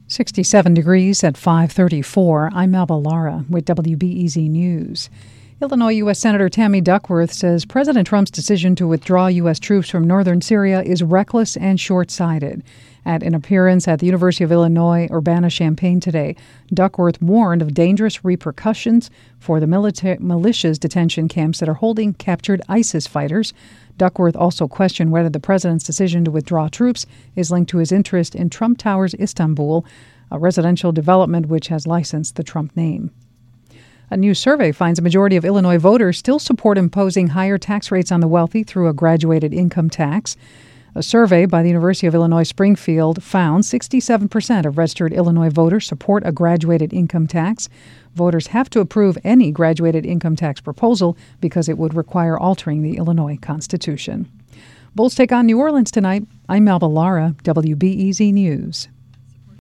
67 degrees at 5:34. I'm Melba Lara with WBEZ News. Illinois U.S. Senator Tammy Duckworth says President Trump's decision to withdraw U.S. troops from northern Syria is reckless and short-sighted. At an appearance at the University of Illinois Urbana-Champaign today, Duckworth warned of dangerous repercussions for the militia's detention camps that are holding captured ISIS fighters. Duckworth also questioned whether the president's decision to withdraw troops is linked to his interest in Trump Towers Istanbul, a residential development which has licensed the Trump name. A new survey finds a majority of Illinois voters still support imposing higher tax rates on the wealthy through a graduated income tax. A survey by the University of Illinois Springfield found 67% of registered Illinois voters support a graduated income tax. Voters have to approve any graduated income tax proposal because it would require altering the Illinois Constitution. Bulls take on New Orleans tonight. I'm Melba Lara, WBEZ News.